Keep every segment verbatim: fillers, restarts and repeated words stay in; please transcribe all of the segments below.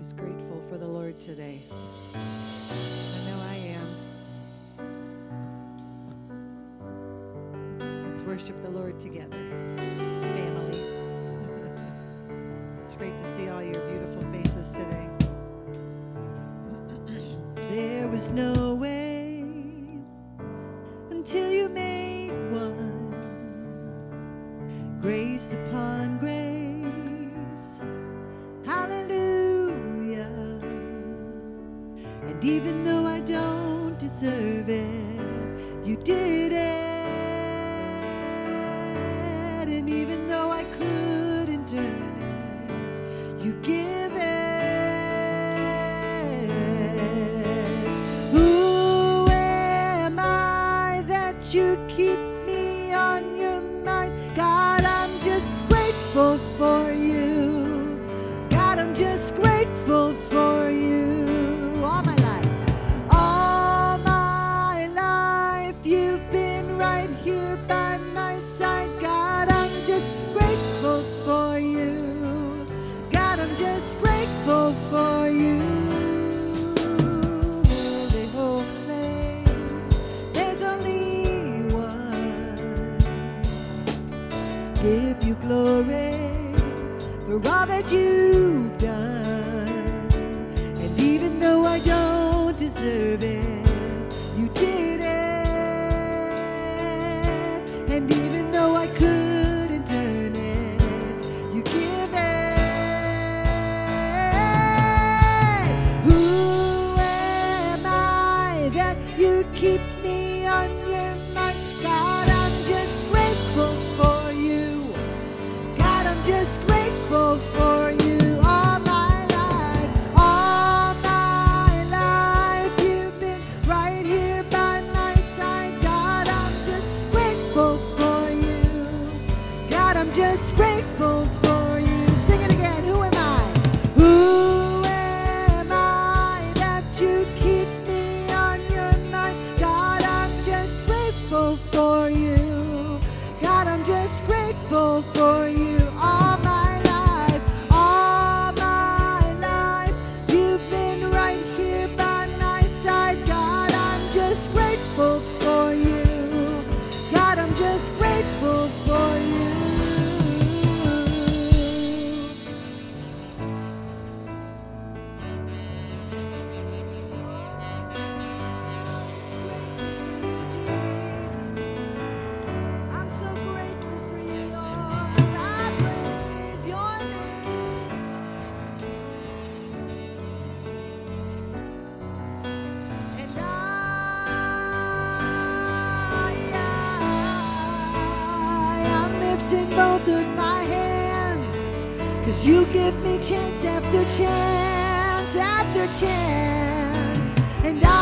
just grateful for the Lord today. I know I am. Let's worship the Lord together, family. It's great to see all your beautiful faces today. There was no way until you made one. Grace upon grace. Hallelujah. And even though I don't deserve it, you did it. And even though I couldn't earn it, you give it. Who am I that you keep me on your mind? God, I'm just grateful for you. God, I'm just grateful for you. All my life, all my life, you've been right here by my side. God, I'm just grateful for you. God, I'm just grateful for you. Holy, holy, there's only one. Give you glory for all that you've done. And even though I don't deserve it, you did it. And even though I couldn't earn it, you give it. Who am I that you keep me on your mind? God, I'm just grateful for you. God, I'm just grateful for you. All my life, all my life, you've been right here by my side. God, I'm just grateful for you. God, I'm just grateful for you. Sing it again. Who am I? Who am I that you keep me on your mind? God, I'm just grateful for you. God, I'm just grateful for you. All my life, all my life, you've been right here by my side. God, I'm just grateful for you. God, I'm just grateful for you. I'm so grateful for you, Lord. I praise your name. And I, I, I'm lifting both of my hands, 'cause you give me chance after chance after chance. And I,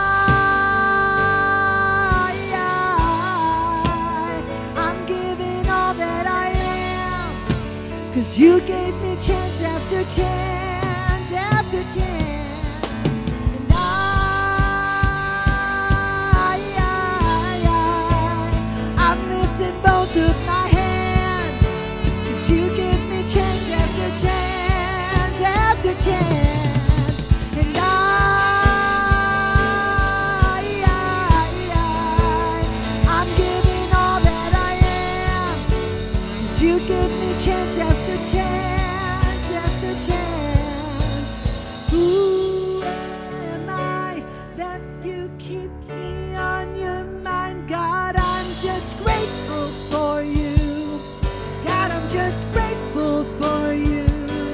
I, I'm giving all that I am, 'cause you gave me chance after chance after chance. And I, I, I'm lifting both of my hands, 'cause you give me chance after chance after chance. And I, I'm giving all that I am, 'cause you give me chance after chance after chance. Who am I that you keep me on your mind? God, I'm just grateful for you. God, I'm just grateful for you.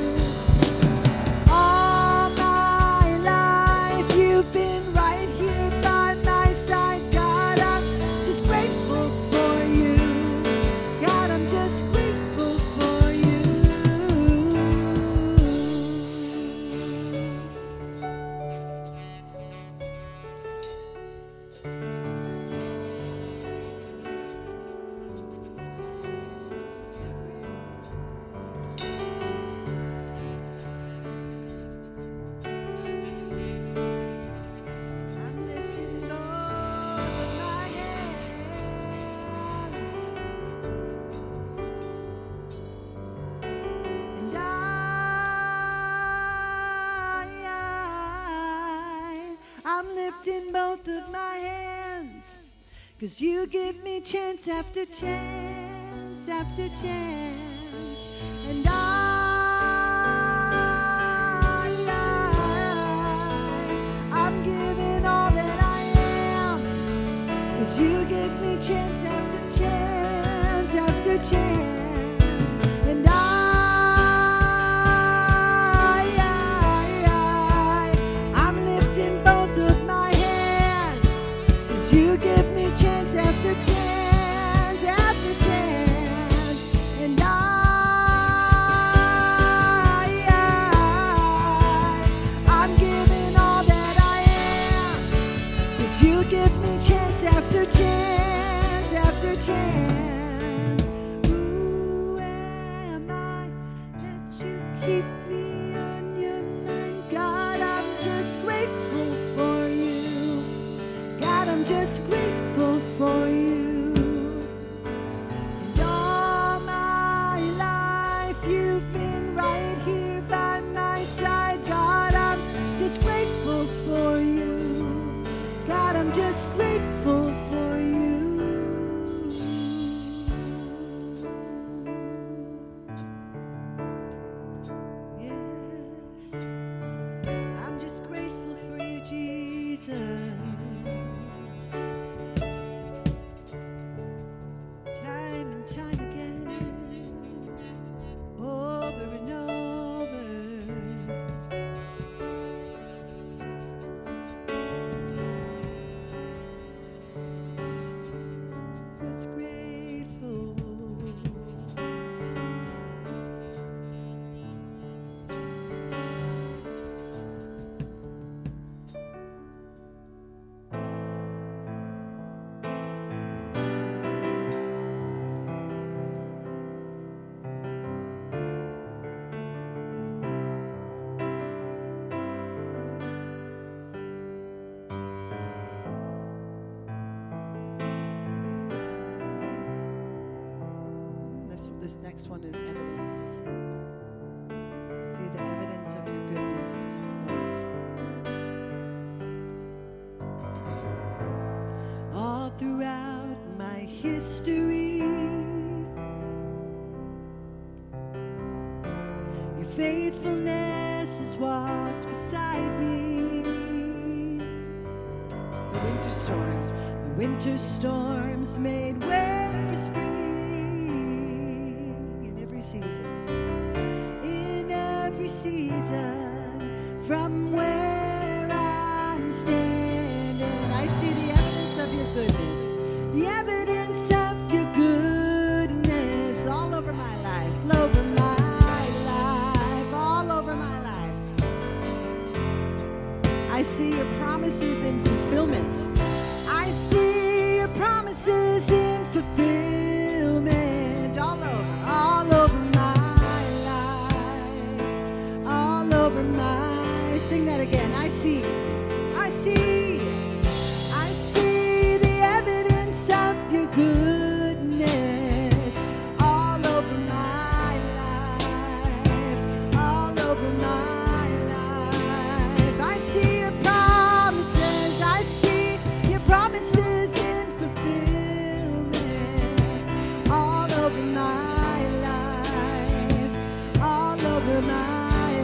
All my life, you've been right here by my side. God, I'm just grateful for you. God, I'm just grateful for you. both of my hands, 'cause you give me chance after chance after chance. And I, I I'm giving all that I am, 'cause you give me chance after chance after chance. And I you give me chance after chance after chance. And I, I I'm giving all that I am, 'cause you give me chance after chance after chance. Who am I that you keep me on your mind? God, I'm just grateful for you. God, I'm just grateful for you. And all my life you've been right here by my side. God, I'm just grateful for you. God, I'm just grateful for you. Yes, I'm just grateful for you, Jesus. Time and time again, over and over. Just grateful. This, this next one is evidence. See the evidence of your goodness, Lord. All throughout my history, your faithfulness has walked beside me. The winter storm, the winter storms made way for spring. Season, in every season, from where I'm standing, I see the evidence of your goodness, the evidence of your goodness all over my life, all over my life, all over my life. I see your promises in fulfillment. I see your promises in fulfillment all over, all over. Sing that again. I see, I see, I see the evidence of your goodness all over my life, all over my life. I see your promises, I see your promises in fulfillment all over my life, all over my life.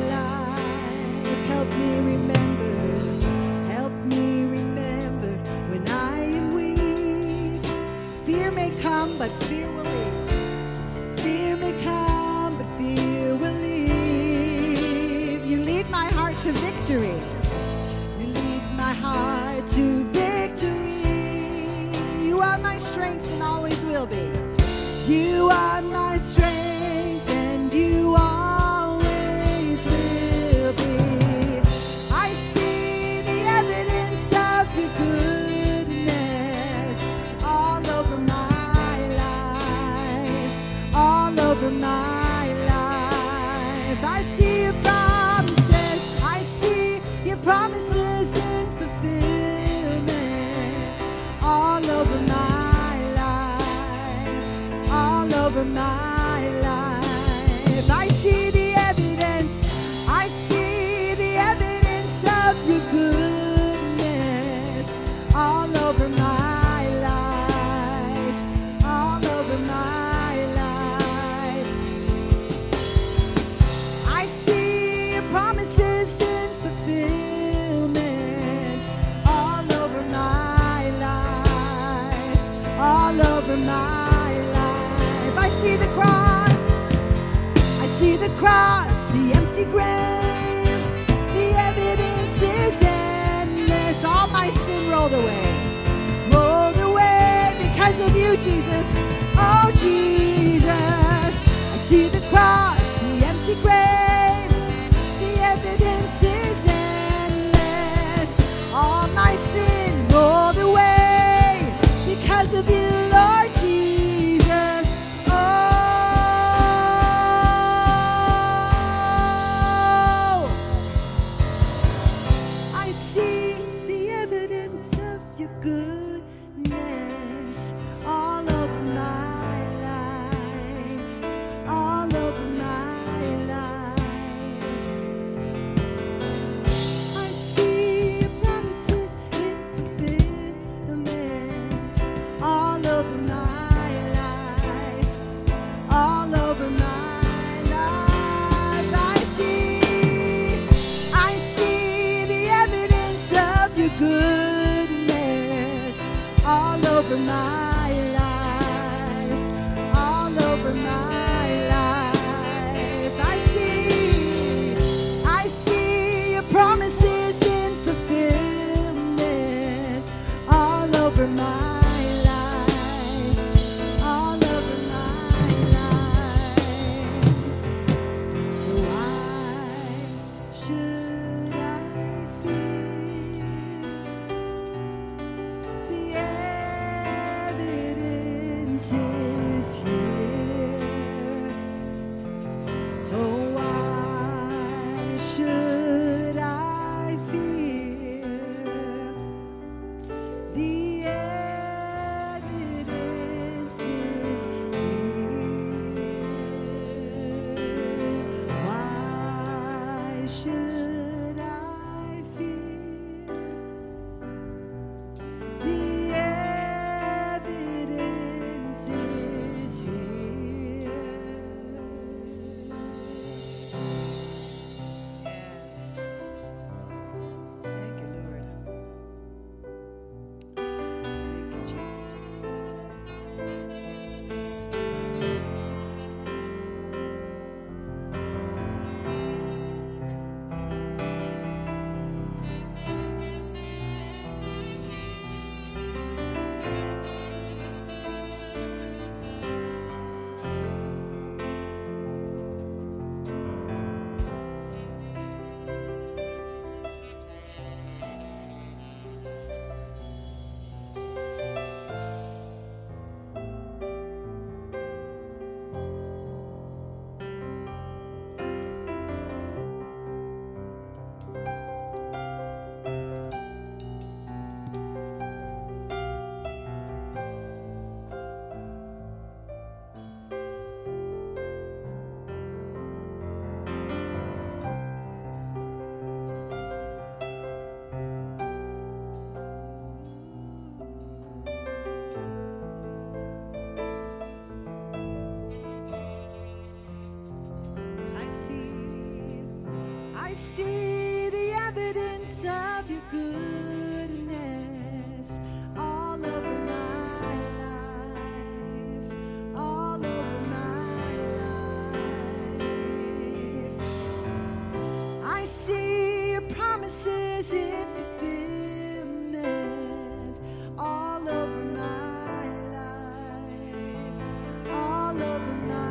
Help me remember, help me remember when I am weak. Fear may come, but fear will leave. Fear may come, but fear will leave. You lead my heart to victory. You lead my heart to victory. You are my strength and always will be. You are my strength and you are over my life. I see your promises, I see your promises in fulfillment all over my life, all over my life. I see the evidence, I see the evidence of your goodness the empty grave, the evidence is endless. All my sin rolled away, rolled away because of you, Jesus. Oh, Jesus, I see the cross, the empty grave, the evidence is endless. All my sin rolled away because of you, Lord Jesus. Oh, I see the evidence of your goodness all over my life, all over my life. I see your promises in fulfillment all over my life, all over my life. I see, I see the evidence of your goodness all over my life, all over my life. I see, I see your promises in fulfillment all over my life, all over my life. So why should I fear? The evidence is here. Oh, why should I fear? The evidence is here. Why should I fear? The evidence is here. Yes. Thank you, Lord. Thank you, Jesus. I see, I see the evidence of your goodness all over my life, all over my life. I see your promises in fulfillment all over my life, all over my life.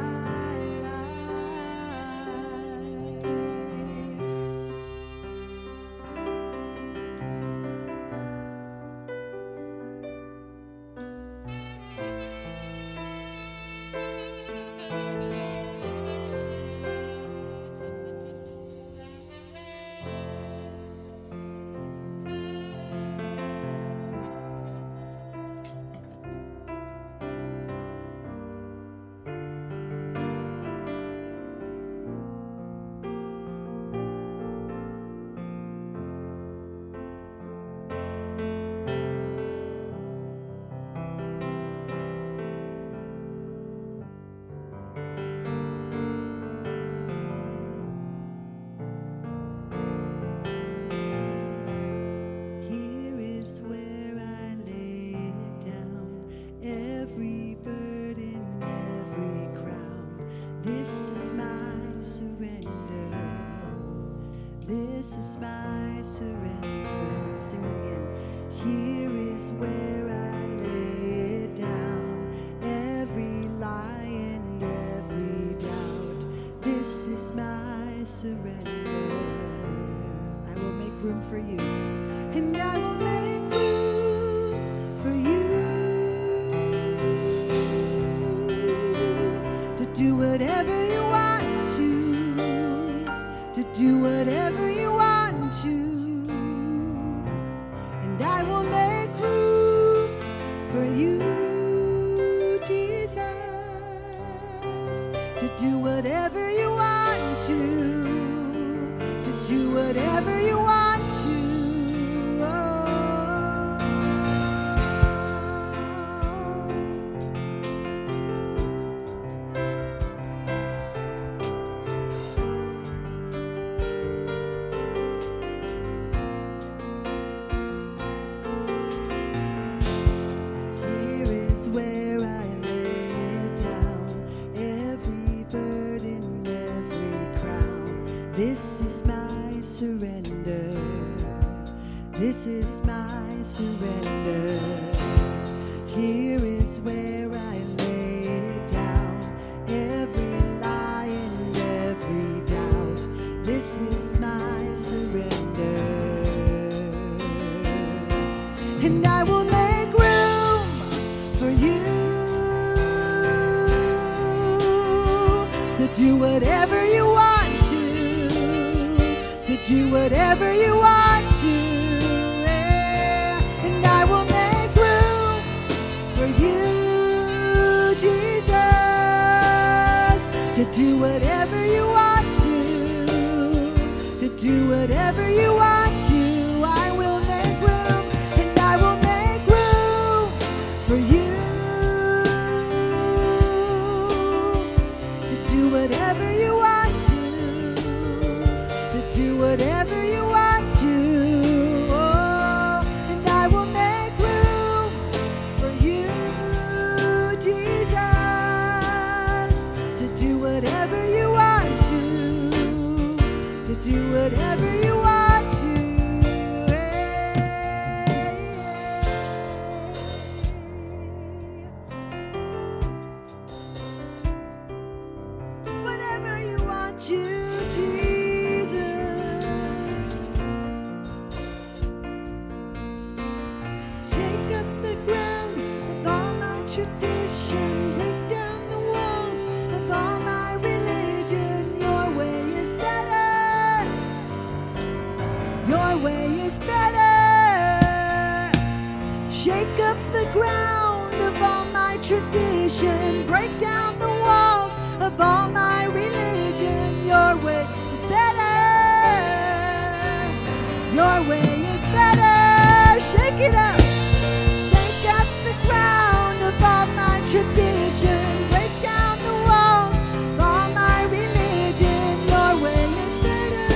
This is my surrender. Sing it again. Here is where I lay it down, every lie and every doubt. This is my surrender. I will make room for you, and I will make room for you to do whatever you want to, to do whatever you want to. And I will make room for you, Jesus, to do whatever you want to, to do whatever you want to. This is my surrender. This is my surrender. Here is where I lay it down, every lie and every doubt. This is my surrender. And I will make room for you to do whatever you want. Do whatever you want to, yeah. And I will make room for you, Jesus, to do whatever you want to, to do whatever you want to. I will make room, and I will make room for you to do whatever you want to. Do whatever you want to, oh, and I will make room for you, Jesus, to do whatever you want to, to do whatever you want to. Whatever you want to, Jesus. Tradition, break down the walls of all my religion. Your way is better. Your way is better. Shake up the ground of all my tradition. Break down the walls of all my religion. Your way is better. Your way is better. Shake it up. Shake up the ground of all my tradition, break down the walls of all my religion. Your way is better.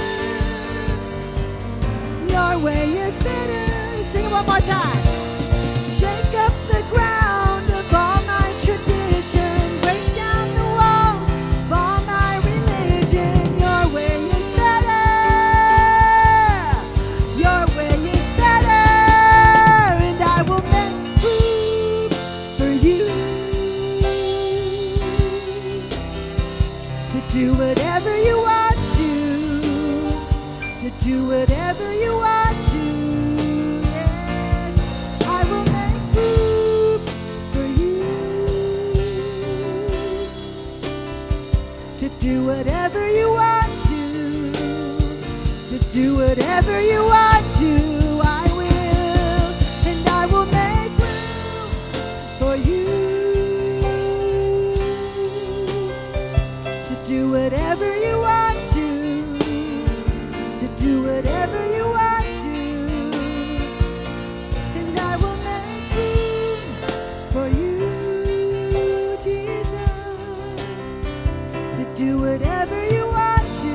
Your way is better. Sing it one more time. Shake up the ground of all my tradition, break down the walls of all my religion. Your way is better. Your way is better. And I will make room for you to do whatever you want to, to do whatever you want to. Yes, I will make room for you to do whatever you want to, to do whatever you want to. I will, and I will make room for you to do whatever you want to, to do whatever you want to. And I will make room for you, Jesus, to do whatever you want to,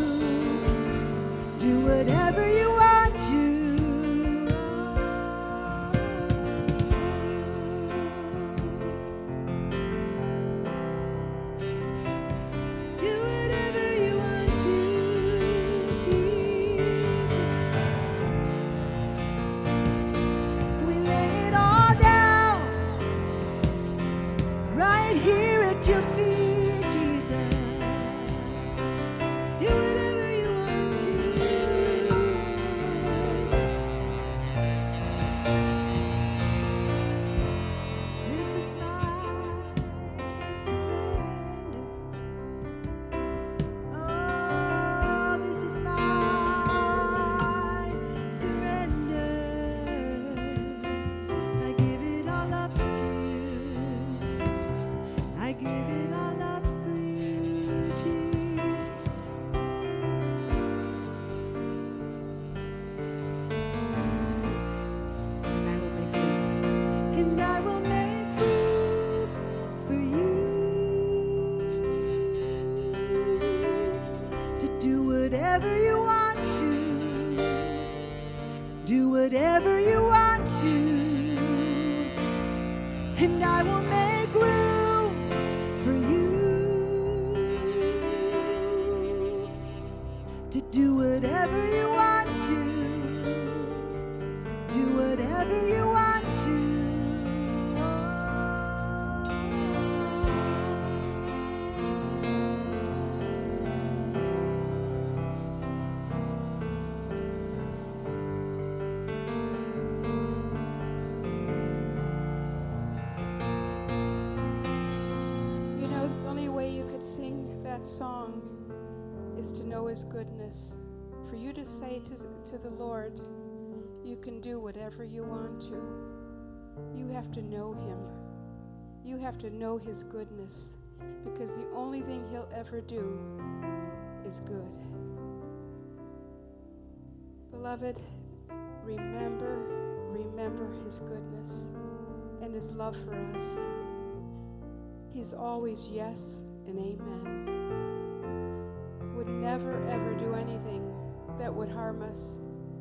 do whatever you want to. Do whatever you want to, Jesus. whatever you want to. Do whatever you want to. And I will make room for you to do whatever you want to. Do whatever you want to. Song is to know his goodness. For you to say to, to the Lord, you can do whatever you want to. You have to know him. You have to know his goodness, because the only thing he'll ever do is good. Beloved, remember, remember his goodness and his love for us. He's always yes and amen. Would never ever do anything that would harm us.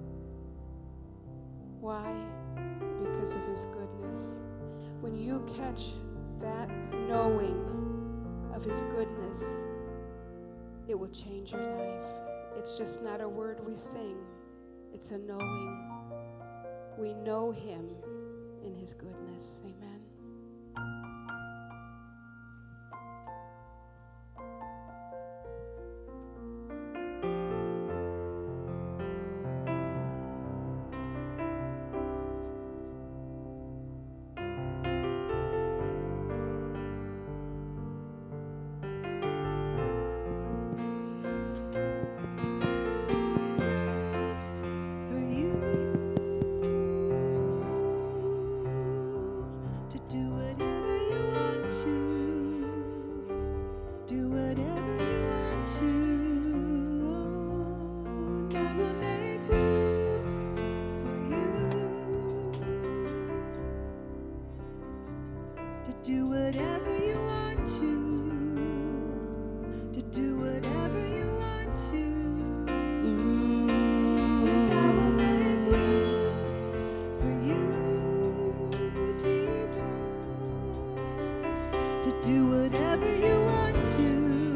Why? Because of his goodness. When you catch that knowing of his goodness, it will change your life. It's just not a word we sing, it's a knowing. We know him in his goodness. Amen. Do whatever you want to. To do whatever you want to. And I will make room for you, Jesus. To do whatever you want to.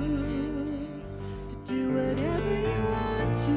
To do whatever you want to.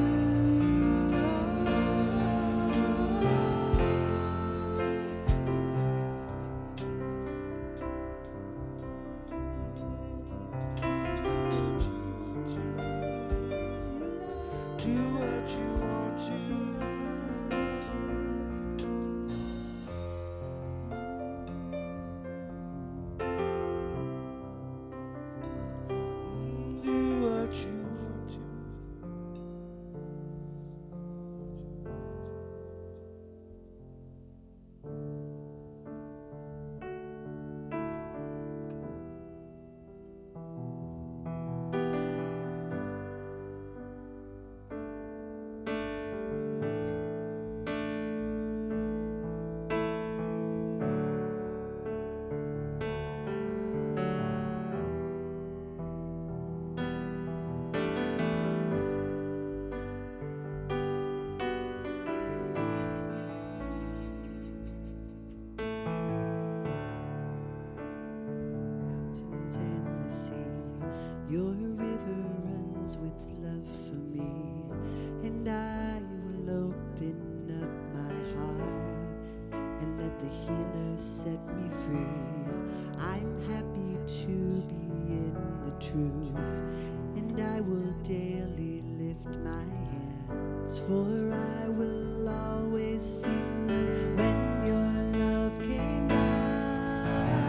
Your river runs with love for me, and I will open up my heart and let the healer set me free. I'm happy to be in the truth, and I will daily lift my hands, for I will always sing of when your love came down.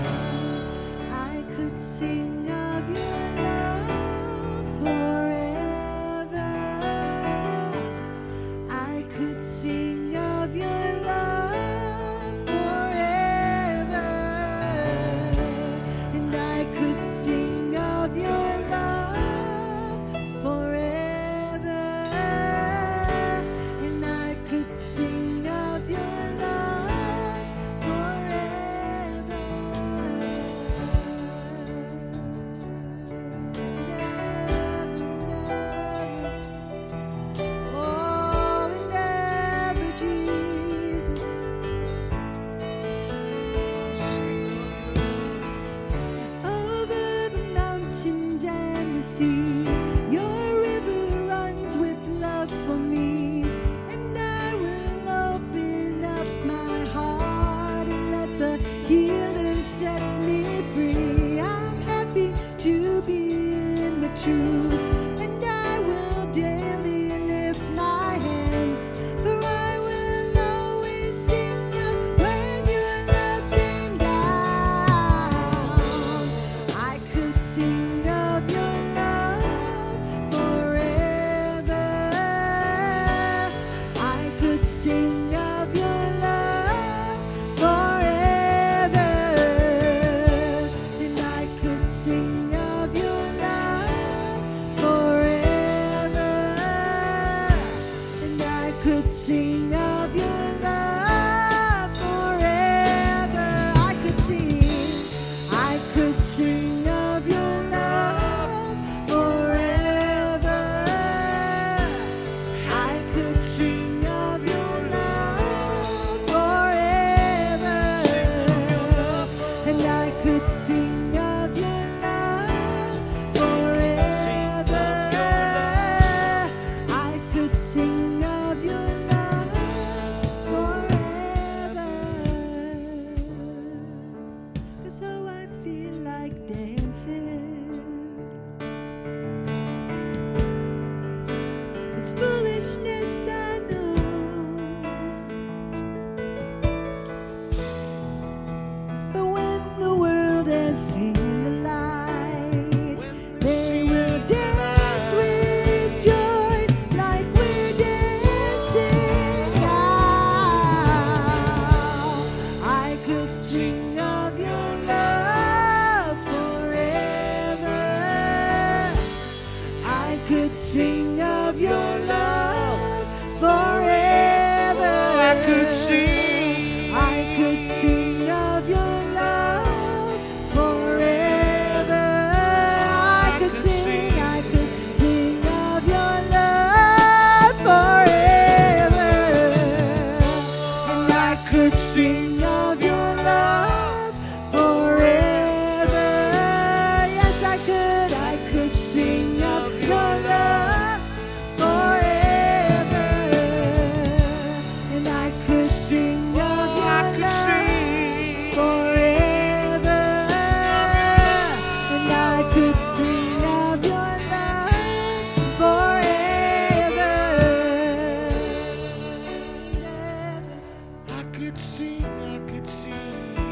I could sing of your could sing of your love forever. I could sing, I could sing of your love forever. I could sing of your love forever. And I could sing of your love forever. I could sing of your love forever. 'Cause oh, I feel like dancing. It's foolishness, I know. But when the world has seen the light, they will dance with joy like we're dancing now. I could sing of your love forever. I could sing of your love forever. I could sing. I could sing of your love forever. I could sing, I could sing of your love forever. And I could sing of your love forever. Yes, I could, I could sing of your love forever. And I could sing of Oh, I your could love sing. forever. And I could sing of your love forever. I could sing, I could sing.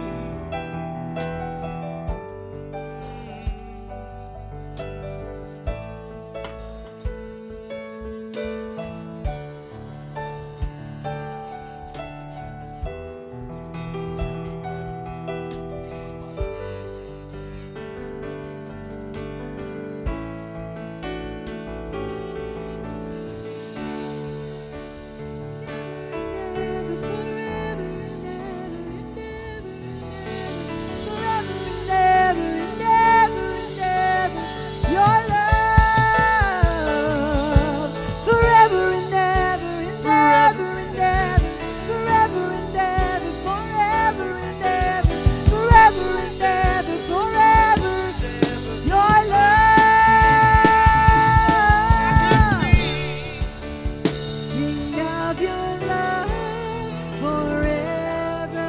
Sing of your love forever.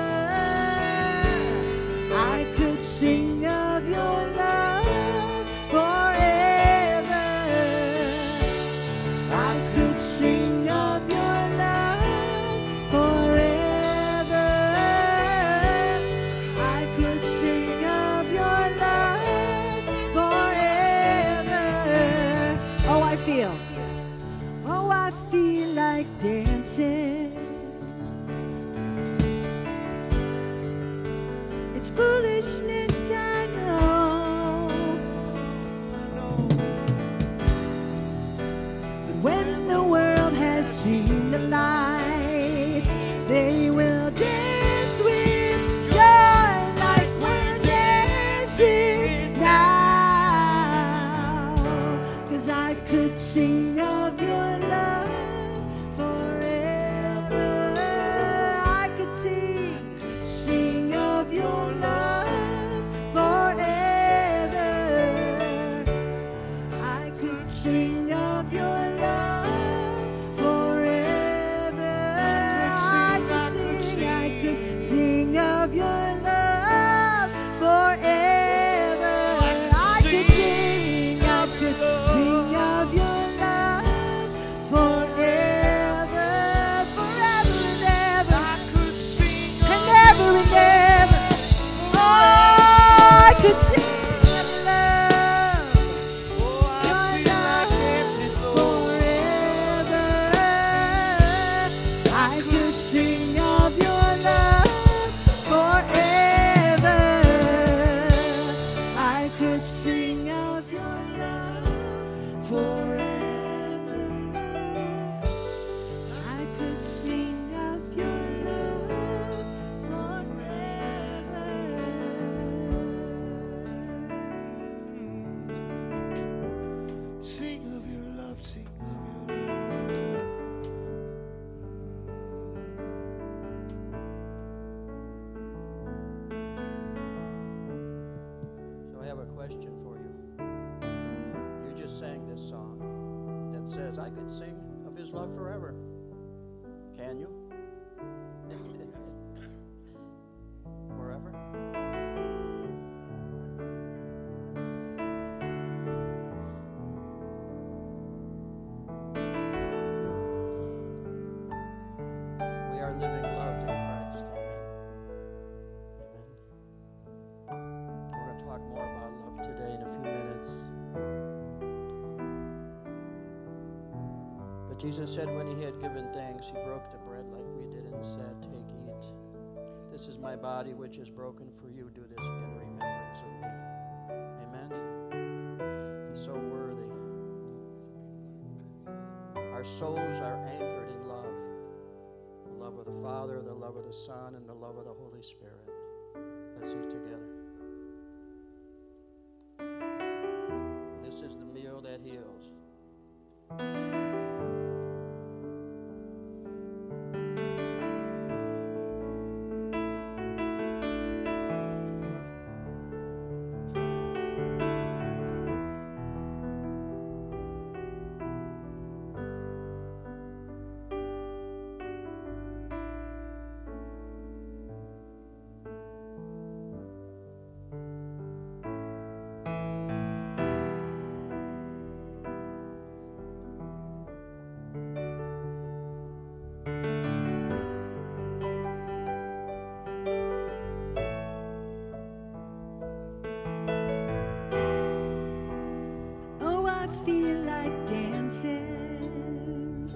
I could sing of your love forever. I could sing of your love forever. I could sing of your love forever. Oh, I feel. Oh, I feel like dancing. It's foolishness, I know. But when the world has seen the light, they will dance with joy like we're dancing now. 'Cause I could sing of your love forever. I could sing, sing of your love forever. I could sing of your love forever. I could sing. I could sing of his love forever. Can you? Forever? We are living loved in Christ. Amen. Amen. We're going to talk more about love today in a few minutes. But Jesus said when he had given thanks, he broke the bread like we did and said, "Take, eat. This is my body which is broken for you. Do this in remembrance of me." Amen. He's so worthy. Our souls are anchored in love. The love of the Father, the love of the Son, and the love of the Holy Spirit. Let's eat together. This is the meal that heals. Oh, I feel like dancing.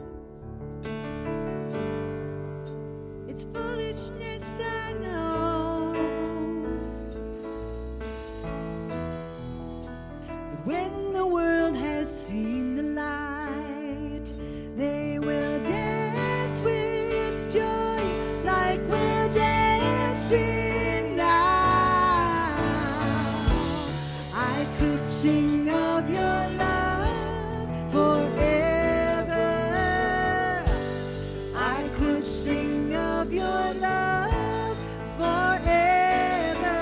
It's foolishness, I know. But when the world has seen the light, they will dance with joy like we're dancing now. I could sing of your love forever. I could sing of your love forever.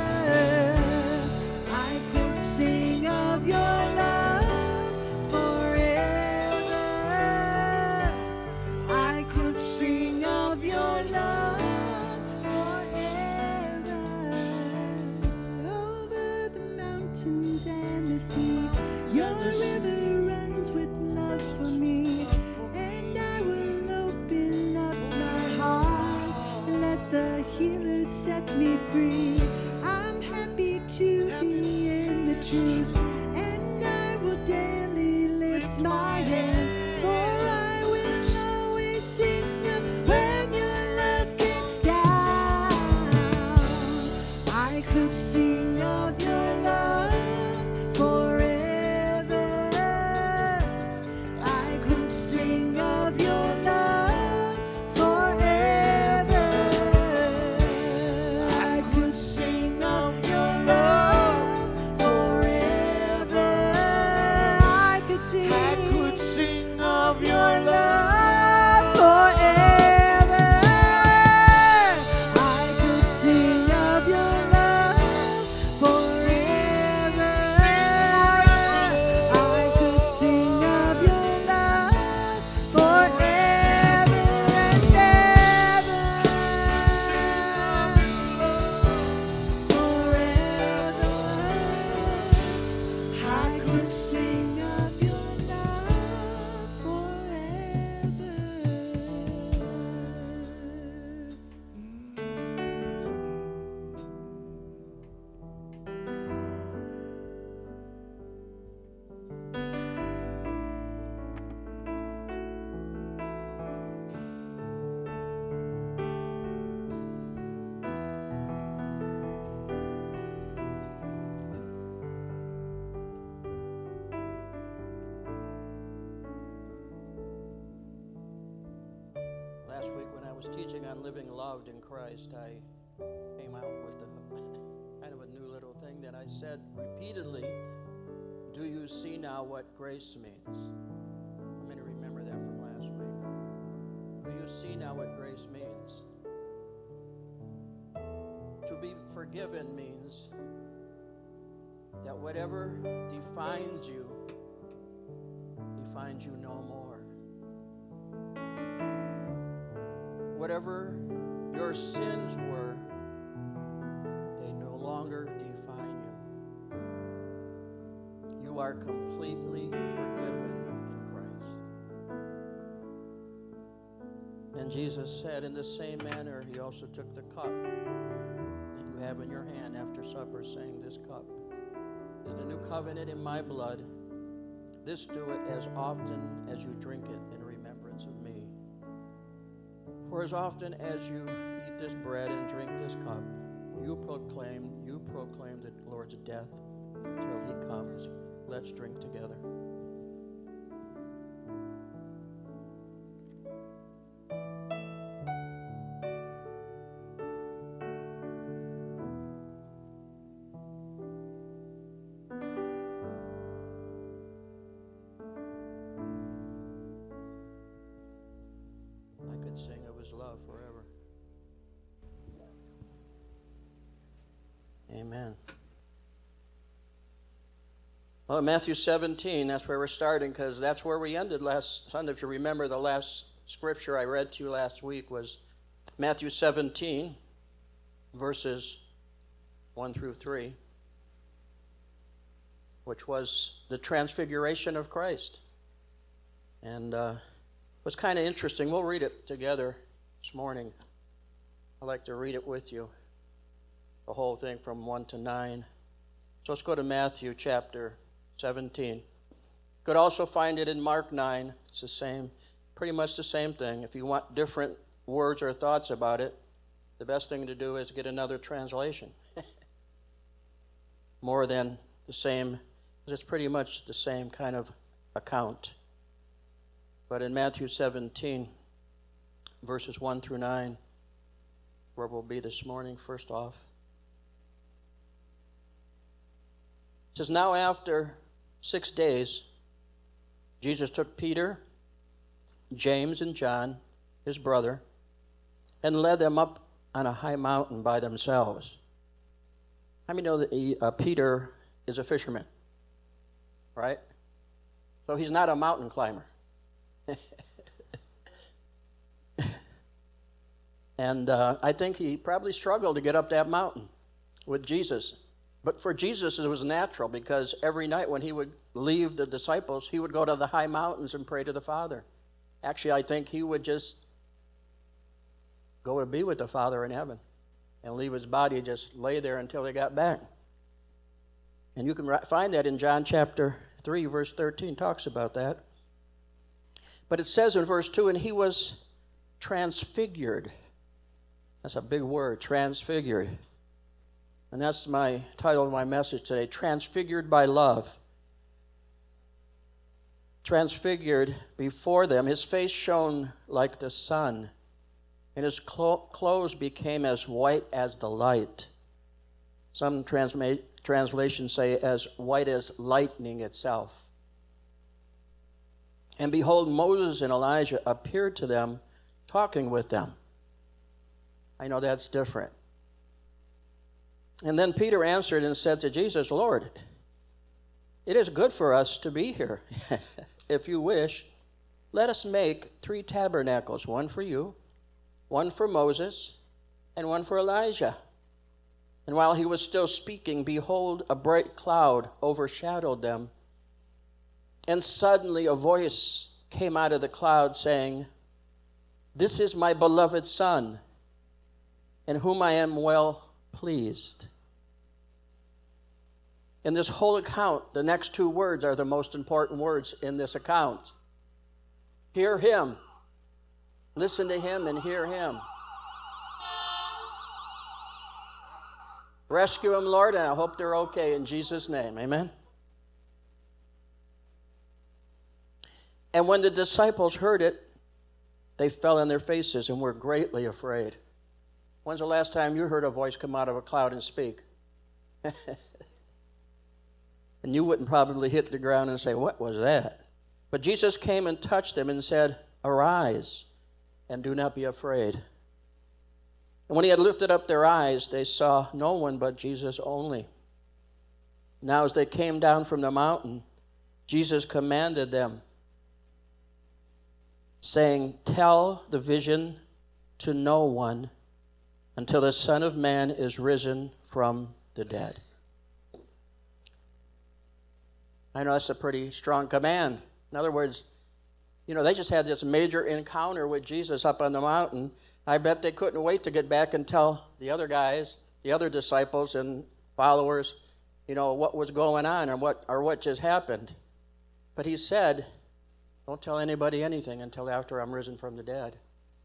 I could sing of your love forever. I could sing of your love forever. Over the mountains and the sea, your river runs with love for me. And I will open up my heart and let the healer set me free. I'm happy to be in the truth, and I will daily lift my hands, for I will always sing of when your love came down. I could sing of your love forever. I could sing of your love forever. I could sing of your love forever. I could sing, I could sing of your your love. love forever. I could sing of your love forever. I could sing of your love forever and ever. Forever. I could sing of your love forever. Last week when I was teaching on living loved in Christ, I came out with a, kind of a new little thing that I said repeatedly, "Do you see now what grace means?" I'm going to remember that from last week. Do you see now what grace means? To be forgiven means that whatever defines you, defines you no more. whatever your sins were, they no longer define you. You are completely forgiven in Christ. And Jesus said, in the same manner, he also took the cup that you have in your hand after supper, saying, this cup is the new covenant in my blood. This do it as often as you drink it in remembrance of me. For as often as you eat this bread and drink this cup, you proclaim, you proclaim the Lord's death until he comes. Let's drink together. I could sing of his love forever. Amen. Well, Matthew seventeen, that's where we're starting, because that's where we ended last Sunday. If you remember, the last scripture I read to you last week was Matthew seventeen, verses one through three, which was the transfiguration of Christ. And uh, it was kind of interesting. We'll read it together this morning. I'd like to read it with you, the whole thing from one to nine. So let's go to Matthew chapter seventeen. You could also find it in Mark nine. It's the same, pretty much the same thing. If you want different words or thoughts about it, the best thing to do is get another translation. More than the same, because it's pretty much the same kind of account. But in Matthew seventeen, verses one through nine, where we'll be this morning, first off, it says, now after six days, Jesus took Peter, James, and John, his brother, and led them up on a high mountain by themselves. How many know that he, uh, Peter is a fisherman, right? So he's not a mountain climber. And uh, I think he probably struggled to get up that mountain with Jesus. But for Jesus, it was natural, because every night when he would leave the disciples, he would go to the high mountains and pray to the Father. Actually, I think he would just go to be with the Father in heaven and leave his body, just lay there until they got back. And you can find that in John chapter three, verse thirteen, talks about that. But it says in verse two, and he was transfigured. That's a big word, transfigured. And that's my title of my message today, Transfigured by Love. Transfigured before them, his face shone like the sun, and his clo- clothes became as white as the light. Some transma- translations say as white as lightning itself. And behold, Moses and Elijah appeared to them, talking with them. I know that's different. And then Peter answered and said to Jesus, Lord, it is good for us to be here. If you wish, let us make three tabernacles, one for you, one for Moses, and one for Elijah. And while he was still speaking, behold, a bright cloud overshadowed them. And suddenly a voice came out of the cloud saying, this is my beloved Son, in whom I am well pleased. In this whole account, the next two words are the most important words in this account. Hear him. Listen to him and hear him. Rescue them, Lord, and I hope they're okay in Jesus' name. Amen. And when the disciples heard it, they fell on their faces and were greatly afraid. When's the last time you heard a voice come out of a cloud and speak? And you wouldn't probably hit the ground and say, what was that? But Jesus came and touched them and said, arise and do not be afraid. And when he had lifted up their eyes, they saw no one but Jesus only. Now as they came down from the mountain, Jesus commanded them, saying, tell the vision to no one until the Son of Man is risen from the dead. I know that's a pretty strong command. In other words, you know, they just had this major encounter with Jesus up on the mountain. I bet they couldn't wait to get back and tell the other guys, the other disciples and followers, you know, what was going on or what or what just happened. But he said, don't tell anybody anything until after I'm risen from the dead.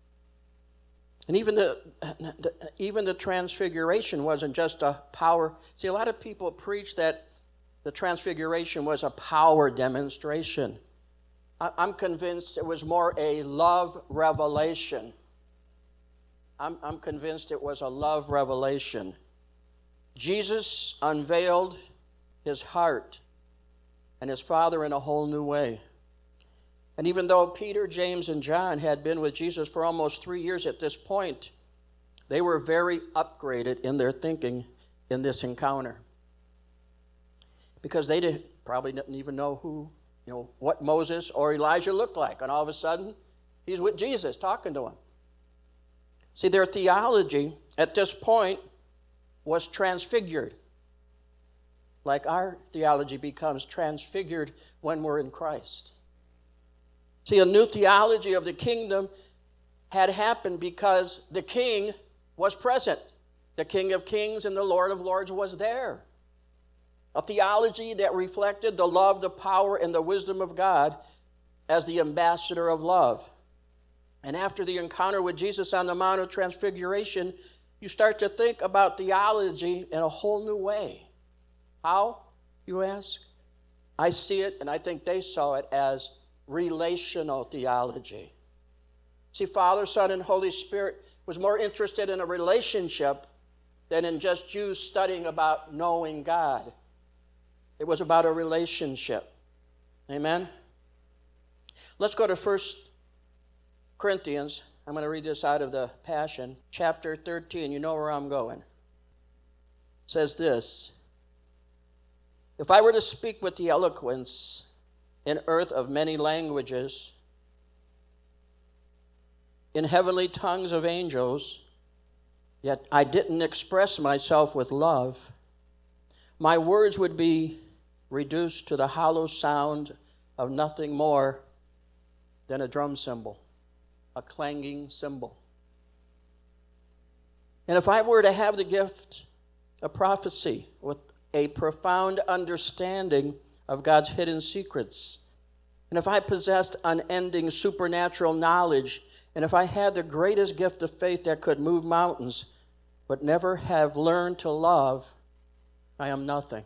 And even the, the even the transfiguration wasn't just a power. See, a lot of people preach that the transfiguration was a power demonstration. I, I'm convinced it was more a love revelation. I'm, I'm convinced it was a love revelation. Jesus unveiled his heart and his Father in a whole new way. And even though Peter, James, and John had been with Jesus for almost three years at this point, they were very upgraded in their thinking in this encounter. Because they did, probably didn't even know who, you know, what Moses or Elijah looked like. And all of a sudden, he's with Jesus talking to him. See, their theology at this point was transfigured. Like our theology becomes transfigured when we're in Christ. See, a new theology of the kingdom had happened because the king was present. The King of Kings and the Lord of Lords was there. A theology that reflected the love, the power, and the wisdom of God as the ambassador of love. And after the encounter with Jesus on the Mount of Transfiguration, you start to think about theology in a whole new way. How, you ask? I see it, and I think they saw it as relational theology. See, Father, Son, and Holy Spirit was more interested in a relationship than in just Jews studying about knowing God. It was about a relationship. Amen? Let's go to First Corinthians. I'm going to read this out of the Passion. Chapter thirteen. You know where I'm going. It says this. If I were to speak with the eloquence in earth of many languages, in heavenly tongues of angels, yet I didn't express myself with love, my words would be reduced to the hollow sound of nothing more than a drum cymbal, a clanging cymbal. And if I were to have the gift of prophecy with a profound understanding of God's hidden secrets, and if I possessed unending supernatural knowledge, and if I had the greatest gift of faith that could move mountains, but never have learned to love, I am nothing.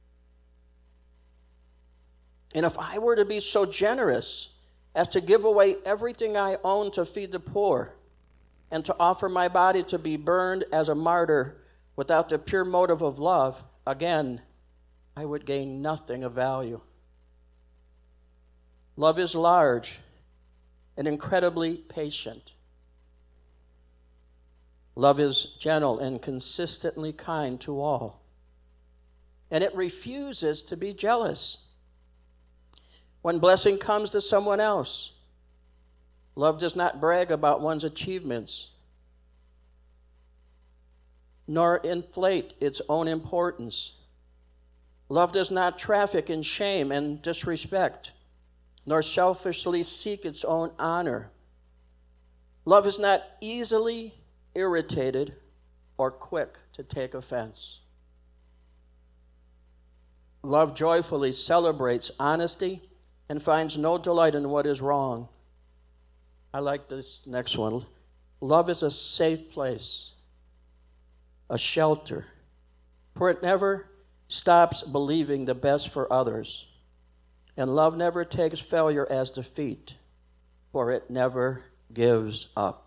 And if I were to be so generous as to give away everything I own to feed the poor, and to offer my body to be burned as a martyr without the pure motive of love, again, I would gain nothing of value. Love is large and incredibly patient. Love is gentle and consistently kind to all. And it refuses to be jealous when blessing comes to someone else. Love does not brag about one's achievements, nor inflate its own importance. Love does not traffic in shame and disrespect, nor selfishly seek its own honor. Love is not easily irritated or quick to take offense. Love joyfully celebrates honesty and finds no delight in what is wrong. I like this next one. Love is a safe place, a shelter, for it never stops believing the best for others. And love never takes failure as defeat, for it never gives up.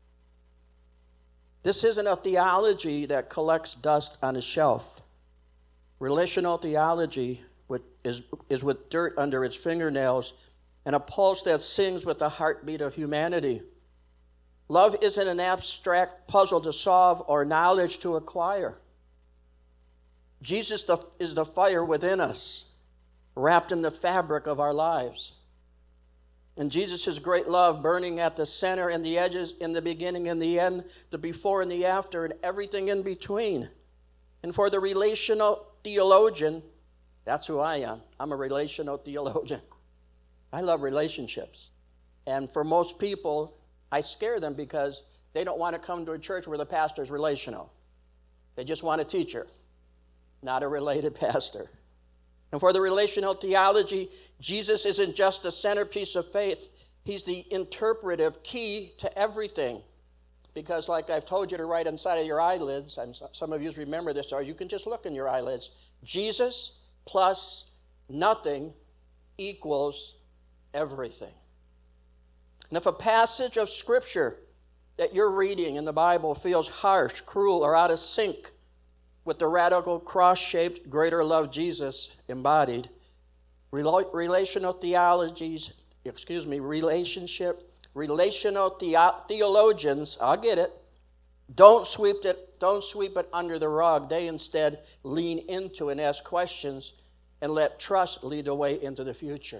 This isn't a theology that collects dust on a shelf. Relational theology is, is with dirt under its fingernails and a pulse that sings with the heartbeat of humanity. Love isn't an abstract puzzle to solve or knowledge to acquire. Jesus is the fire within us, wrapped in the fabric of our lives. And Jesus' great love burning at the center and the edges, in the beginning and the end, the before and the after, and everything in between. And for the relational theologian, that's who I am. I'm a relational theologian. I love relationships. And for most people, I scare them because they don't want to come to a church where the pastor is relational. They just want a teacher, not a related pastor. And for the relational theology, Jesus isn't just the centerpiece of faith. He's the interpretive key to everything. Because like I've told you to write inside of your eyelids, and some of you remember this, or you can just look in your eyelids, Jesus plus nothing equals everything. And if a passage of Scripture that you're reading in the Bible feels harsh, cruel, or out of sync with the radical cross-shaped greater love Jesus embodied, relational theologies, excuse me, relationship, relational the- theologians, I'll get it, don't sweep it, don't sweep it under the rug. They instead lean into and ask questions and let trust lead the way into the future.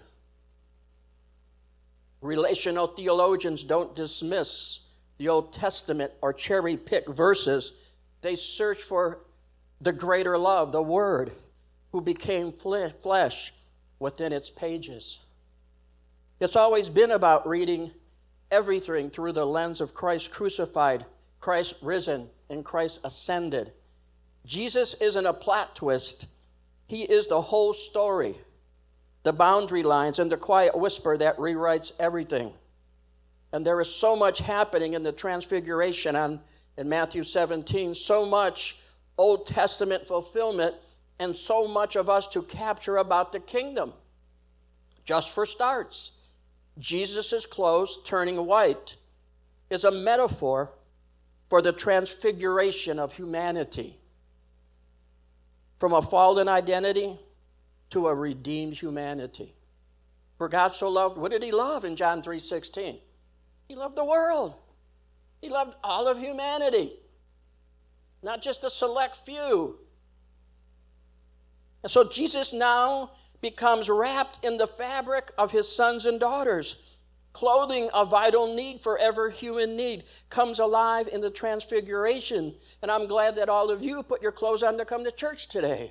Relational theologians don't dismiss the Old Testament or cherry-pick verses. They search for the greater love, the Word, who became flesh within its pages. It's always been about reading everything through the lens of Christ crucified, Christ risen, and Christ ascended. Jesus isn't a plot twist. He is the whole story, the boundary lines, and the quiet whisper that rewrites everything. And there is so much happening in the Transfiguration on, in Matthew seventeen, so much Old Testament fulfillment, and so much of us to capture about the kingdom. Just for starts, Jesus' clothes turning white is a metaphor for the transfiguration of humanity. From a fallen identity to a redeemed humanity. For God so loved, what did he love in John three sixteen? He loved the world. He loved all of humanity. Not just a select few. And so Jesus now becomes wrapped in the fabric of his sons and daughters. Clothing, a vital need for every human need, comes alive in the Transfiguration. And I'm glad that all of you put your clothes on to come to church today.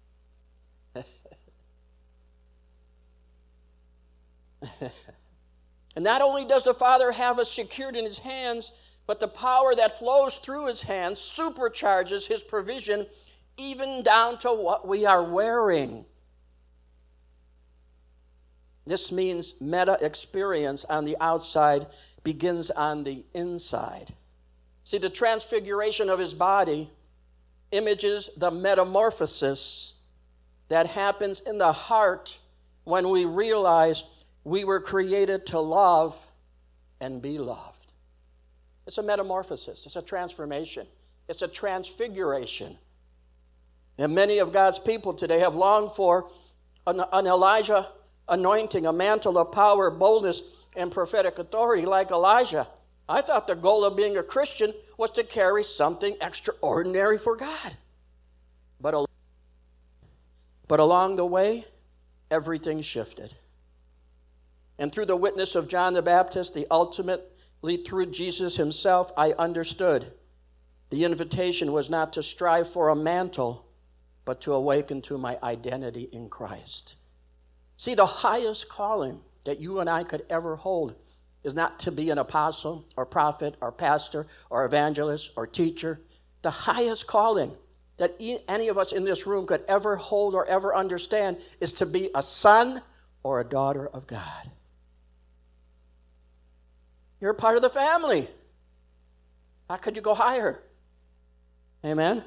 And not only does the Father have us secured in his hands, but the power that flows through his hands supercharges his provision even down to what we are wearing. This means meta experience on the outside begins on the inside. See, the transfiguration of his body images the metamorphosis that happens in the heart when we realize we were created to love and be loved. It's a metamorphosis. It's a transformation. It's a transfiguration. And many of God's people today have longed for an, an Elijah anointing, a mantle of power, boldness, and prophetic authority like Elijah. I thought the goal of being a Christian was to carry something extraordinary for God. But, but along the way, everything shifted. And through the witness of John the Baptist, the ultimate lead through Jesus himself, I understood the invitation was not to strive for a mantle, but to awaken to my identity in Christ. See, the highest calling that you and I could ever hold is not to be an apostle or prophet or pastor or evangelist or teacher. The highest calling that any of us in this room could ever hold or ever understand is to be a son or a daughter of God. You're a part of the family. How could you go higher? Amen?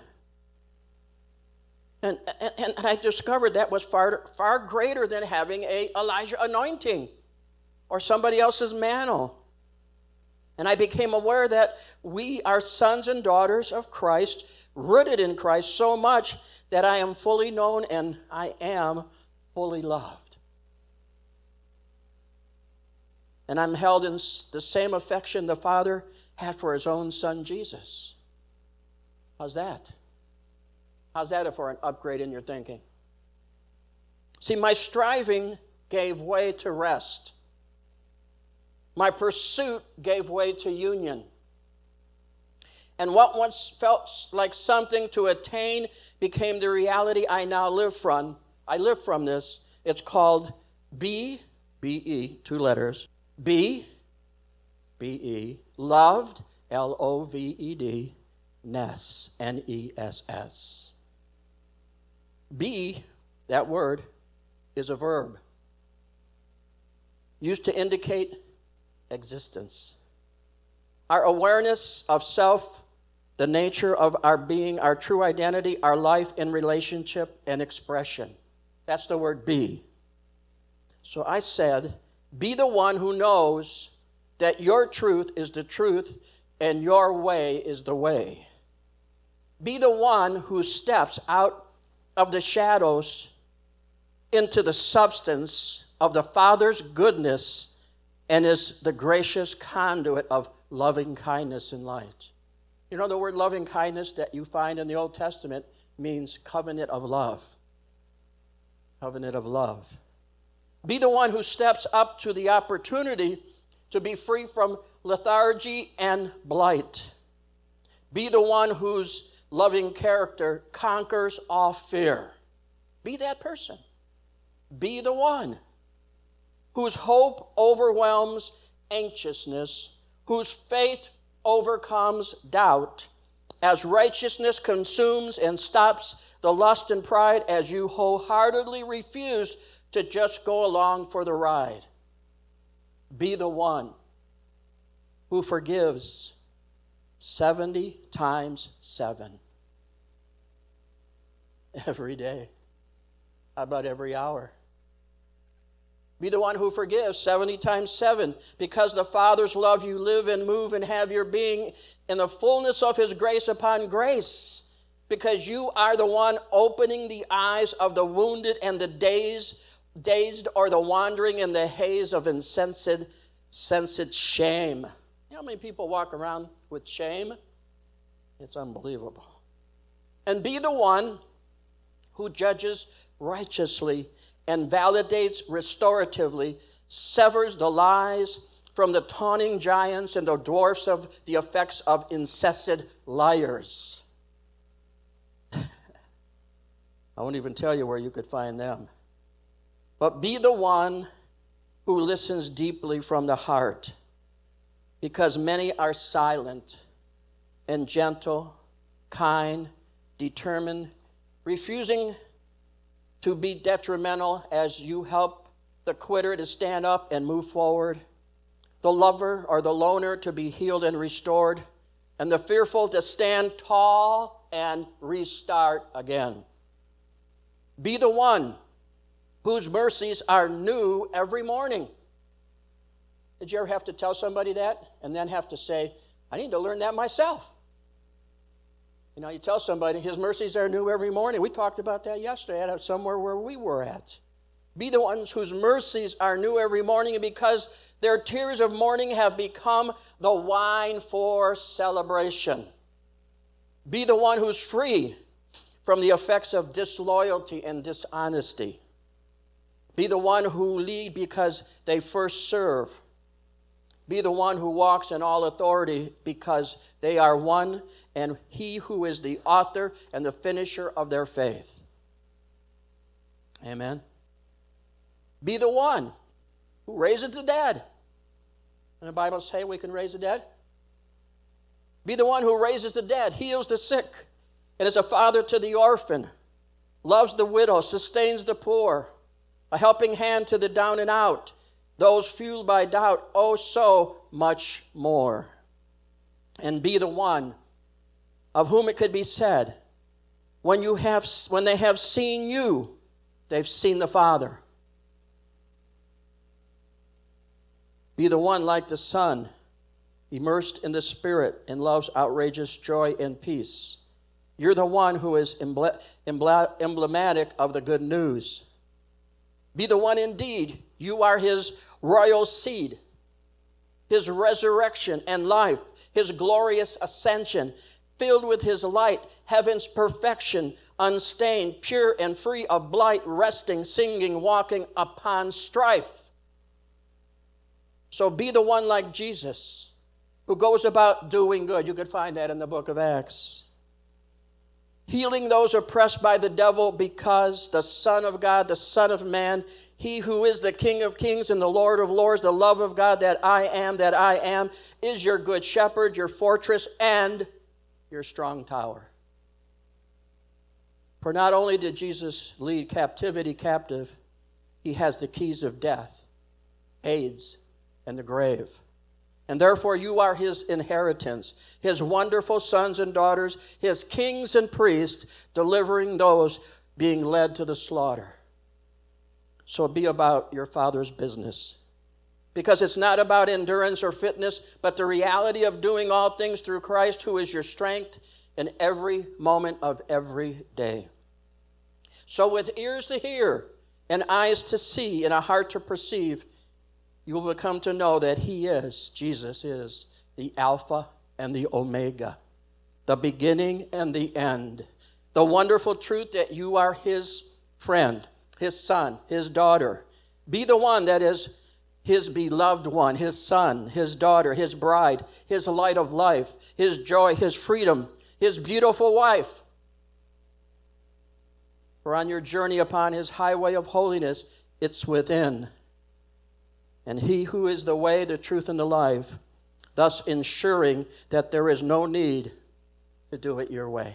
And, and, and I discovered that was far, far greater than having a Elijah anointing or somebody else's mantle. And I became aware that we are sons and daughters of Christ, rooted in Christ so much that I am fully known and I am fully loved. And I'm held in the same affection the Father had for his own son, Jesus. How's that? How's that for an upgrade in your thinking? See, my striving gave way to rest. My pursuit gave way to union. And what once felt like something to attain became the reality I now live from. I live from this. It's called B, B E, two letters. B, B E, loved, L O V E D, ness, N E S S. Be, that word, is a verb used to indicate existence. Our awareness of self, the nature of our being, our true identity, our life in relationship and expression. That's the word be. So I said, be the one who knows that your truth is the truth and your way is the way. Be the one who steps out of the shadows into the substance of the Father's goodness and is the gracious conduit of loving kindness and light. You know, the word loving kindness that you find in the Old Testament means covenant of love. Covenant of love. Be the one who steps up to the opportunity to be free from lethargy and blight. Be the one whose loving character conquers all fear. Be that person. Be the one whose hope overwhelms anxiousness, whose faith overcomes doubt, as righteousness consumes and stops the lust and pride, as you wholeheartedly refuse to just go along for the ride. Be the one who forgives seventy times seven. Every day. How about every hour? Be the one who forgives seventy times seven. Because the Father's love you live and move and have your being in the fullness of His grace upon grace. Because you are the one opening the eyes of the wounded and the dazed, dazed or the wandering in the haze of insensate, sensate shame. You know how many people walk around with shame? It's unbelievable. And be the one who judges righteously and validates restoratively, severs the lies from the taunting giants and the dwarfs of the effects of incessant liars. I won't even tell you where you could find them. But be the one who listens deeply from the heart, because many are silent and gentle, kind, determined, refusing to be detrimental as you help the quitter to stand up and move forward, the lover or the loner to be healed and restored, and the fearful to stand tall and restart again. Be the one whose mercies are new every morning. Did you ever have to tell somebody that and then have to say, I need to learn that myself? You know, you tell somebody his mercies are new every morning. We talked about that yesterday at somewhere where we were at. Be the ones whose mercies are new every morning, and because their tears of mourning have become the wine for celebration. Be the one who's free from the effects of disloyalty and dishonesty. Be the one who lead because they first serve. Be the one who walks in all authority because they are one and He who is the author and the finisher of their faith. Amen. Be the one who raises the dead. And the Bible says we can raise the dead. Be the one who raises the dead, heals the sick, and is a father to the orphan, loves the widow, sustains the poor, a helping hand to the down and out, those fueled by doubt, oh so much more. And be the one of whom it could be said, when you have, when they have seen you, they've seen the Father. Be the one like the Son, immersed in the Spirit and loves outrageous joy and peace. You're the one who is emblematic of the good news. Be the one indeed. You are His royal seed, His resurrection and life, His glorious ascension, filled with His light, heaven's perfection, unstained, pure and free of blight, resting, singing, walking upon strife. So be the one like Jesus, who goes about doing good. You could find that in the book of Acts. Healing those oppressed by the devil, because the Son of God, the Son of Man, he who is the King of kings and the Lord of lords, the love of God that I am, that I am, is your good shepherd, your fortress, and your strong tower. For not only did Jesus lead captivity captive, he has the keys of death, Hades, and the grave. And therefore you are his inheritance, his wonderful sons and daughters, his kings and priests, delivering those being led to the slaughter. So be about your Father's business. Because it's not about endurance or fitness, but the reality of doing all things through Christ, who is your strength in every moment of every day. So with ears to hear and eyes to see and a heart to perceive, you will come to know that he is, Jesus is, the Alpha and the Omega, the beginning and the end. The wonderful truth that you are his friend, his son, his daughter. Be the one that is his beloved one, his son, his daughter, his bride, his light of life, his joy, his freedom, his beautiful wife. For on your journey upon his highway of holiness, it's within. And he who is the way, the truth, and the life, thus ensuring that there is no need to do it your way.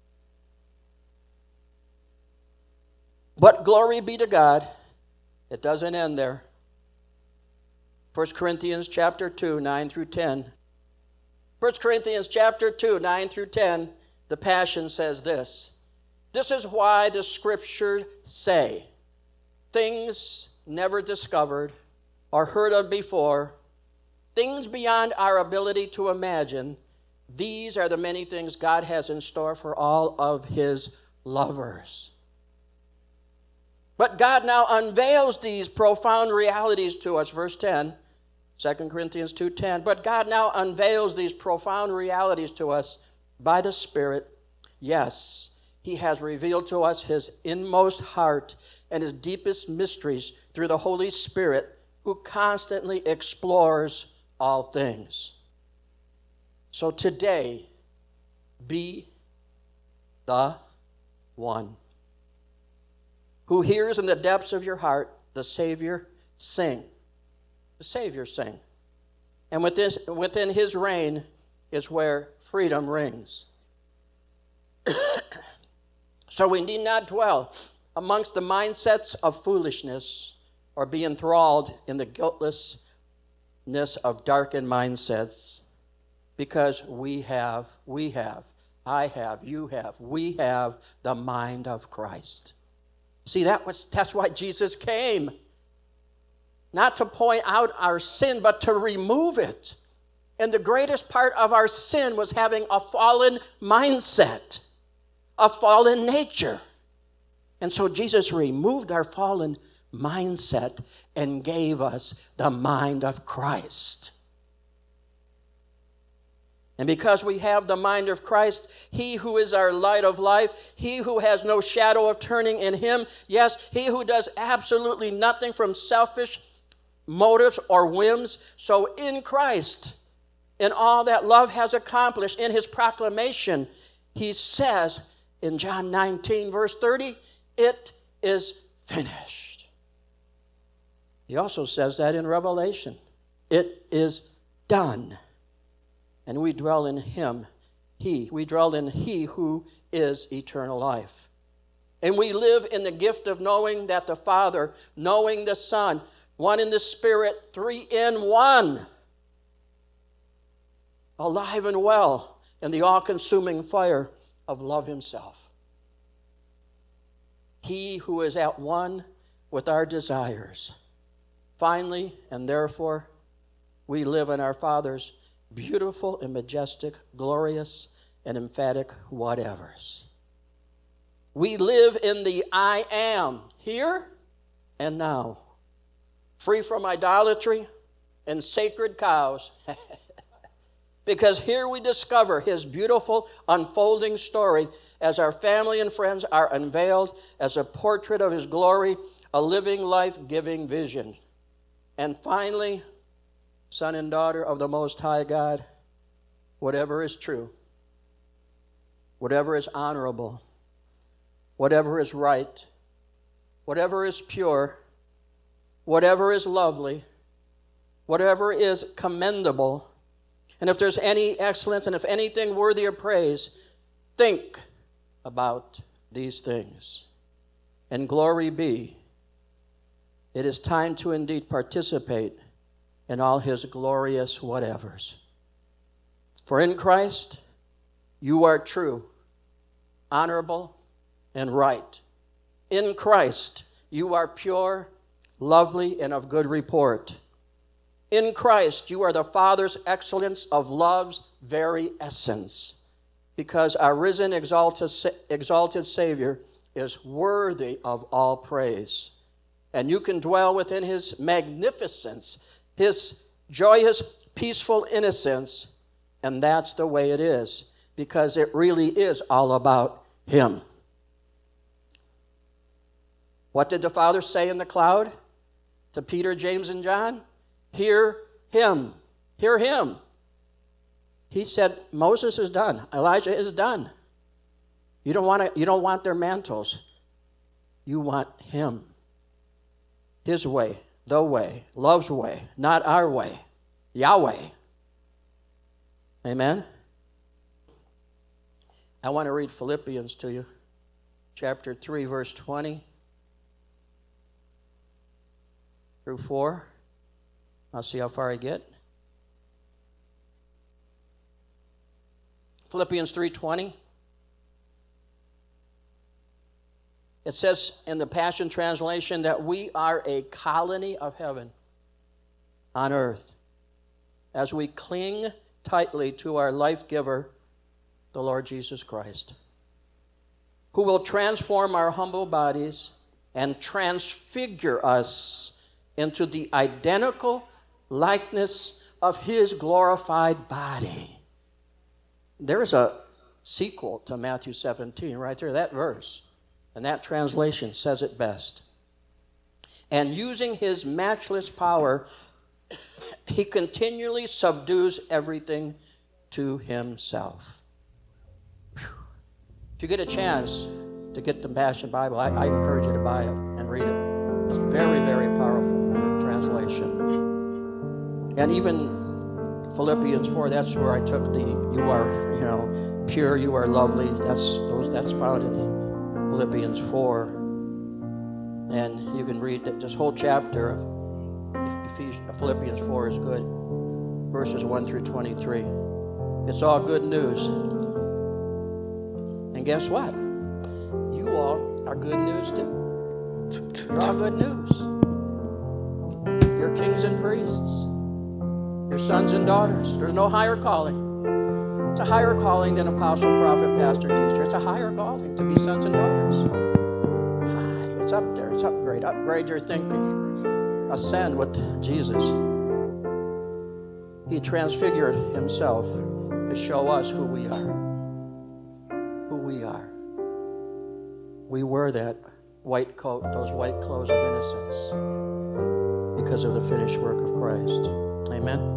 But glory be to God, it doesn't end there. First Corinthians chapter two, nine through ten. First Corinthians chapter two, nine through ten, the Passion says this. This is why the scriptures say, things never discovered or heard of before, things beyond our ability to imagine, these are the many things God has in store for all of his lovers. But God now unveils these profound realities to us. Verse ten, Second Corinthians two ten. But God now unveils these profound realities to us by the Spirit. Yes, he has revealed to us his inmost heart and his deepest mysteries through the Holy Spirit, who constantly explores all things. So today, be the one who hears in the depths of your heart the Savior sing. The Savior sing. And within, within his reign is where freedom rings. So we need not dwell amongst the mindsets of foolishness or be enthralled in the guiltlessness of darkened mindsets, because we have, we have, I have, you have, we have the mind of Christ. See, that was, that's why Jesus came. Not to point out our sin, but to remove it. And the greatest part of our sin was having a fallen mindset, a fallen nature. And so Jesus removed our fallen mindset and gave us the mind of Christ. And because we have the mind of Christ, he who is our light of life, he who has no shadow of turning in him, yes, he who does absolutely nothing from selfish motives or whims, so in Christ, in all that love has accomplished, in his proclamation, he says in John nineteen, verse thirty, it is finished. He also says that in Revelation, it is done. And we dwell in him, he. We dwell in he who is eternal life. And we live in the gift of knowing that the Father, knowing the Son, one in the Spirit, three in one, alive and well in the all-consuming fire of love himself. He who is at one with our desires. Finally, and therefore, we live in our Father's beautiful and majestic, glorious and emphatic whatevers. We live in the I am, here and now, free from idolatry and sacred cows, because here we discover his beautiful unfolding story as our family and friends are unveiled as a portrait of his glory, a living, life-giving vision. And finally, son and daughter of the Most High God, whatever is true, whatever is honorable, whatever is right, whatever is pure, whatever is lovely, whatever is commendable, and if there's any excellence and if anything worthy of praise, think about these things. And glory be, it is time to indeed participate in all his glorious whatevers. For in Christ, you are true, honorable, and right. In Christ, you are pure, lovely, and of good report. In Christ, you are the Father's excellence of love's very essence, because our risen, exalted, exalted Savior is worthy of all praise. And you can dwell within his magnificence, his joyous, peaceful innocence, and that's the way it is, because it really is all about him. What did the Father say in the cloud to Peter, James, and John? Hear him. Hear him. He said, Moses is done. Elijah is done. You don't want to, you don't want their mantles. You want him. His way, the way, love's way, not our way. Yahweh. Amen? I want to read Philippians to you. Chapter three, verse twenty through four. I'll see how far I get. Philippians three twenty. It says in the Passion Translation that we are a colony of heaven on earth as we cling tightly to our life giver, the Lord Jesus Christ, who will transform our humble bodies and transfigure us into the identical likeness of his glorified body. There is a sequel to Matthew seventeen right there, that verse. And that translation says it best. And using his matchless power, he continually subdues everything to himself. Whew. If you get a chance to get the Passion Bible, I, I encourage you to buy it and read it. It's a very, very powerful translation. And even Philippians four, that's where I took the, you are, you know, pure, you are lovely. That's those. That's found in Philippians four, and you can read that this whole chapter of Ephesians, Philippians four is good, verses one through twenty-three. It's all good news. And guess what? You all are good news too. You're all good news. You're kings and priests. You're sons and daughters. There's no higher calling. It's a higher calling than apostle, prophet, pastor, teacher. It's a higher calling to be sons and daughters. High. It's up there. It's upgrade. Upgrade your thinking. Ascend with Jesus. He transfigured himself to show us who we are. Who we are. We wear that white coat, those white clothes of innocence, because of the finished work of Christ. Amen.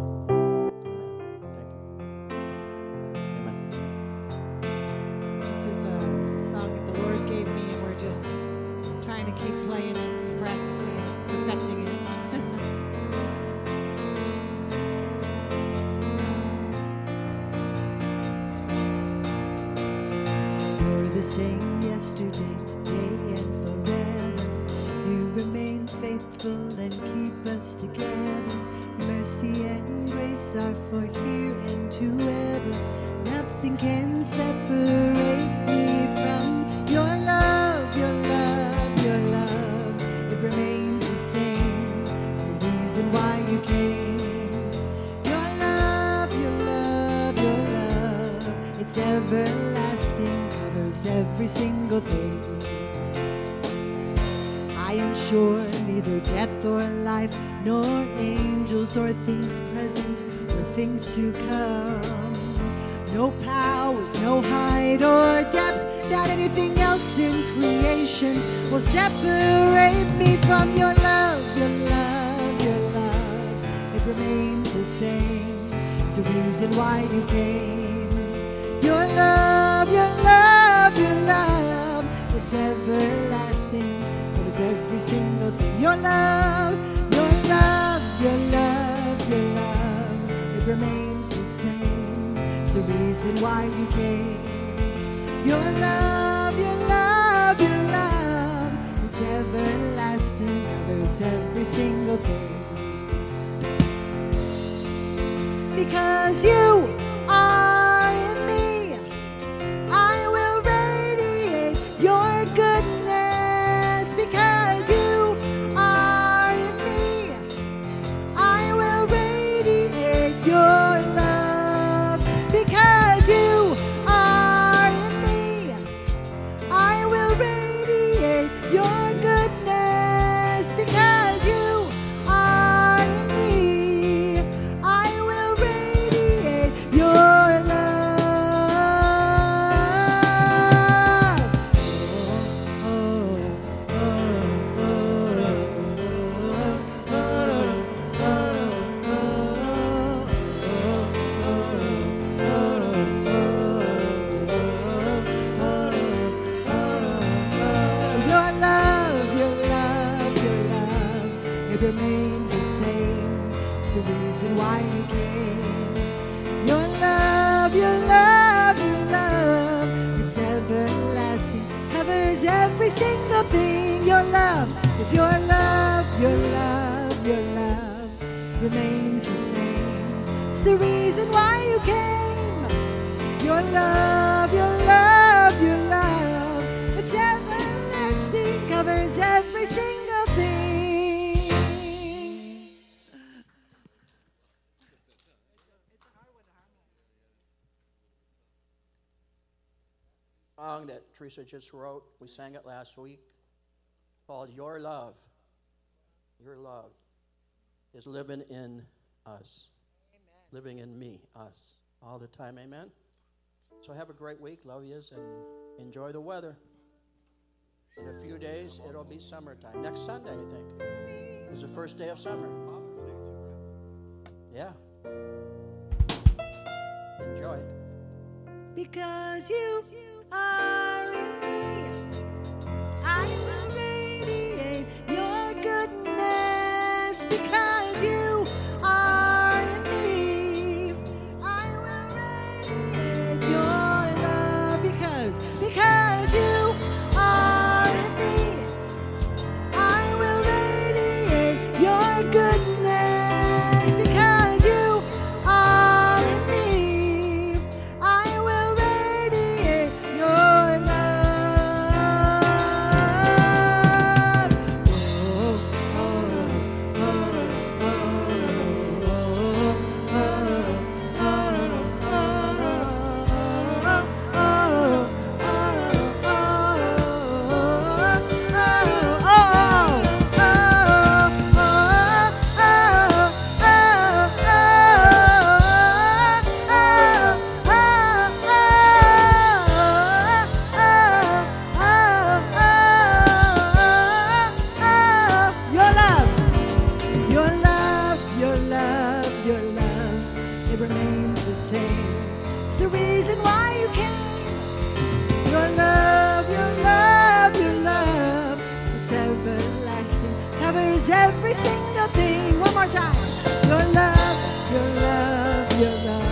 To come, no powers, no height or depth, not anything else in creation will separate me from your love, your love, your love. It remains the same. It's the reason why you came. Your love, your love, your love, it's everlasting. It is every single thing. Your love, your love, your love, your love, it remains the same. It's the reason why you came. Your love, your love, your love, it's everlasting. Covers every single thing. Because you are in me, I will radiate your goodness. Because you are in me, I will radiate your love. Because you are in me, I will radiate your goodness. Because you are in me, I will radiate your love. Oh, oh, your love, your love, your love, it remains the same. It's the reason why you came. Your love, your love, your love, it's everlasting. Covers every single thing. Your love, is your love, your love, your love remains the same. It's the reason why you came. Your love, your love, your love, it's everlasting. Covers every single thing. Song that Teresa just wrote, we sang it last week, called Your Love. Your love is living in us. Amen. Living in me, us, all the time. Amen. So have a great week. Love yous and enjoy the weather. In a few days, it'll be summertime. Next Sunday, I think, is the first day of summer. Yeah. Enjoy. Because you are in me, I will radiate your goodness. Because you are in me, I will radiate your love. Because, because you are in me, I will radiate your goodness. Because you are in me, I will radiate your love. Oh, oh, oh, your love, your love, your love, your love, it remains the same. It's the reason why you came. Your love, your love, your love, it's everlasting. Covers every single thing. One more time. Your love, your love, your love.